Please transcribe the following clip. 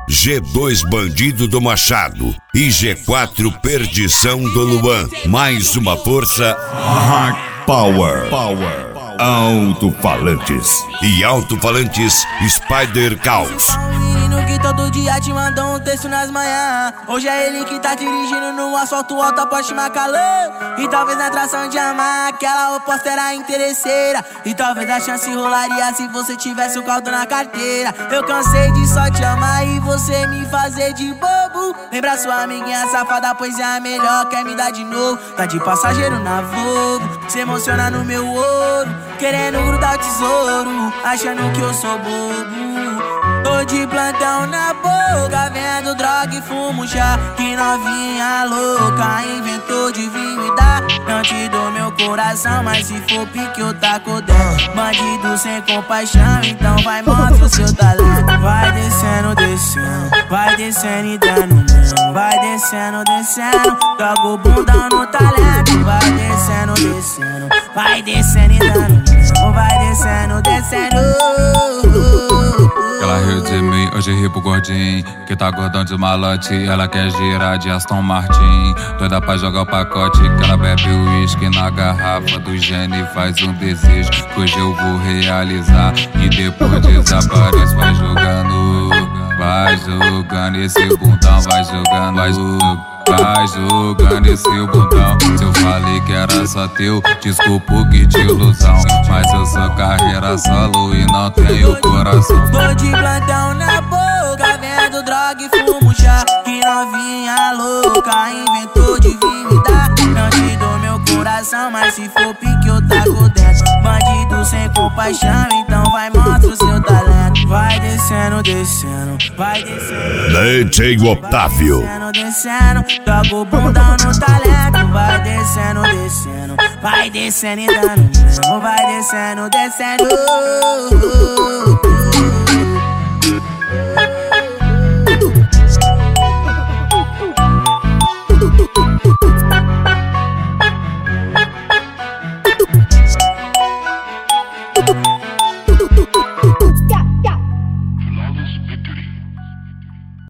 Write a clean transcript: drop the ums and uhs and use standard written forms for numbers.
G2 Bandido do Machado e G4 Perdição do Luan. Mais uma força. Power. Alto-falantes. E alto-falantes Spider Caos. Que todo dia te mandou um texto nas manhãs. Hoje é ele que tá dirigindo no asfalto alto a Porsche Macalã. E talvez na atração de amar aquela oposta era interesseira. E talvez a chance rolaria se você tivesse o caldo na carteira. Eu cansei de só te amar e você me fazer de bobo. Lembra sua amiguinha safada, pois é a melhor, quer me dar de novo. Tá de passageiro na Volvo, se emociona no meu ouro, querendo grudar o tesouro, achando que eu sou bobo. Tô de plantão na boca, vendo droga e fumo chá. Que novinha louca inventou de vir me dar. Não te dou meu coração, mas se for pique eu taco dentro. Bandido sem compaixão, então vai mostra o seu talento. Vai descendo, descendo, vai descendo e dando mão. Vai descendo, descendo, joga o bundão no talento. Vai descendo, descendo, vai descendo e dando mão. Vai descendo, descendo. Ela riu de mim, hoje ri pro gordinho que tá gordão de malote. Ela quer girar de Aston Martin, doida pra jogar o pacote. Que ela bebe o uísque na garrafa do Gene. Faz um desejo que hoje eu vou realizar. E depois desaparece, vai jogando. Vai jogando esse bundão, vai jogando, vai jogando esse bundão. Se eu falei que era só teu, desculpa que de ilusão. Mas eu sou carreira solo e não tenho coração. Tô de plantão na boca, vendo droga e fumo chá. Que novinha louca inventou de vir me dar. Não te dou meu coração, mas se for pique eu taco dentro. Bandido sem compaixão, então vai mostra o seu talento. Vai descendo, descendo, vai descendo. DJ Otávio. Descendo, descendo, joga o bundão no talento. Vai descendo, descendo, vai descendo e dando. Vai descendo, descendo.